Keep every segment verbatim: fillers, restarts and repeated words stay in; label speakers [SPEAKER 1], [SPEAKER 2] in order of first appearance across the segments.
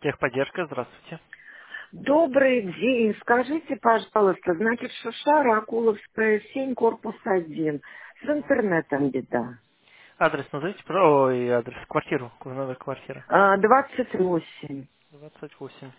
[SPEAKER 1] Техподдержка, здравствуйте.
[SPEAKER 2] Добрый день. Скажите, пожалуйста, значит, Шушара, Акуловская, семь, корпус один. С
[SPEAKER 1] Мгм.
[SPEAKER 2] интернетом беда.
[SPEAKER 1] Адрес назовите, про- ой, адрес, квартиру, номер квартиры.
[SPEAKER 2] А, двадцать восемь.
[SPEAKER 1] двадцать восемь.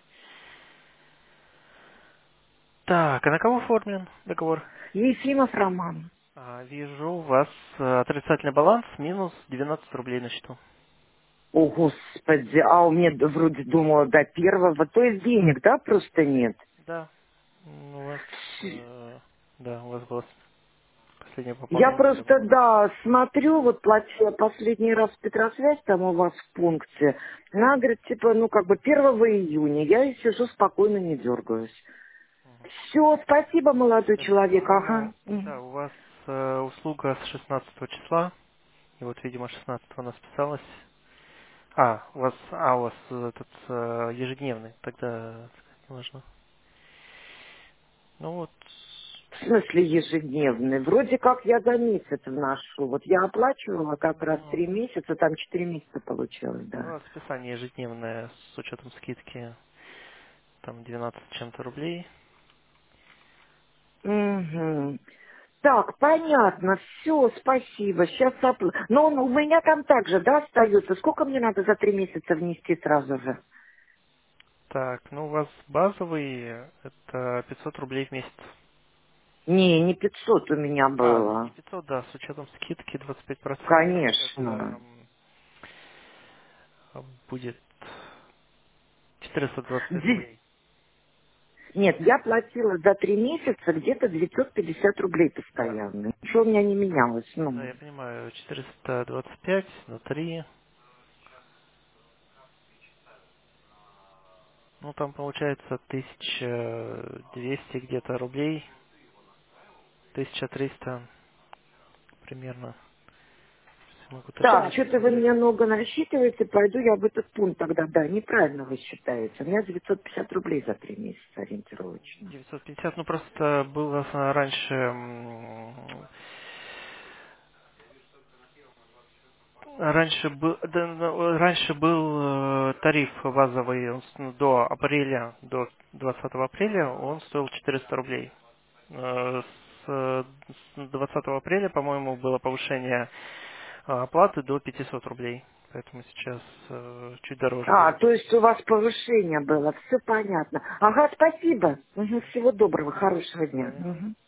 [SPEAKER 1] Так, а на кого оформлен договор?
[SPEAKER 2] Ефимов Роман.
[SPEAKER 1] А, вижу, у вас э, отрицательный баланс, минус девятнадцать рублей на счету.
[SPEAKER 2] О, Господи, а у меня д- вроде думала до первого. То есть денег, да, просто нет?
[SPEAKER 1] Да, м, у вас, э, да, у вас было последнее
[SPEAKER 2] Я
[SPEAKER 1] пополнение
[SPEAKER 2] просто,
[SPEAKER 1] первого.
[SPEAKER 2] да, смотрю, вот платила последний раз Петросвязь там у вас в пункте. Она говорит, типа, ну, как бы первого июня. Я и сижу спокойно, не дергаюсь. Все, спасибо, молодой человек, ага.
[SPEAKER 1] Ну,
[SPEAKER 2] Мгм.
[SPEAKER 1] да, у вас э, услуга с шестнадцатого числа, и вот, видимо, шестнадцатого она списалась. А, у вас, а, у вас э, этот э, ежедневный, тогда не важно. Ну вот,
[SPEAKER 2] В смысле ежедневный? Вроде как я за месяц вношу. Вот я оплачивала как раз
[SPEAKER 1] ну,
[SPEAKER 2] три месяца, там четыре месяца получилось,
[SPEAKER 1] у
[SPEAKER 2] да.
[SPEAKER 1] вас списание ежедневное с учетом скидки, там двенадцать с чем-то рублей.
[SPEAKER 2] Угу. Так, понятно, все, спасибо, сейчас опла... Но он у меня там также, да, остается. Сколько мне надо за три месяца внести сразу же?
[SPEAKER 1] Так, ну у вас базовый, это пятьсот рублей в месяц.
[SPEAKER 2] Не, не пятьсот у меня
[SPEAKER 1] А, не
[SPEAKER 2] было.
[SPEAKER 1] пятьсот, да, с учетом скидки двадцать пять процентов,
[SPEAKER 2] Конечно.
[SPEAKER 1] это м, будет четыреста двадцать пять
[SPEAKER 2] Ди-
[SPEAKER 1] рублей.
[SPEAKER 2] Нет, я платила за три месяца где-то девятьсот пятьдесят рублей
[SPEAKER 1] Да.
[SPEAKER 2] постоянно. Ничего у меня не менялось,
[SPEAKER 1] Да,
[SPEAKER 2] ну.
[SPEAKER 1] я понимаю, четыреста двадцать пять на три. Ну, там получается тысяча двести где-то рублей, тысяча триста примерно. Сейчас могу
[SPEAKER 2] Так,
[SPEAKER 1] уточнить.
[SPEAKER 2] что-то вы меня много насчитываете, пойду я в этот пункт тогда, да, неправильно вы считаете. У меня девятьсот пятьдесят рублей за три месяца ориентировочно.
[SPEAKER 1] девятьсот пятьдесят, ну просто было а, раньше, м, раньше был, да, ну, раньше был э, тариф базовый, он с- ну, до апреля, до двадцатого апреля он стоил четыреста рублей. Э, С э, с двадцатого апреля, по-моему, было повышение э, оплаты до пятисот рублей, поэтому сейчас э, чуть дороже
[SPEAKER 2] А,
[SPEAKER 1] будет.
[SPEAKER 2] то есть у вас повышение было, все понятно. Ага, спасибо. Мгм, всего доброго, хорошего
[SPEAKER 1] До
[SPEAKER 2] дня.
[SPEAKER 1] свидания.
[SPEAKER 2] Мгм.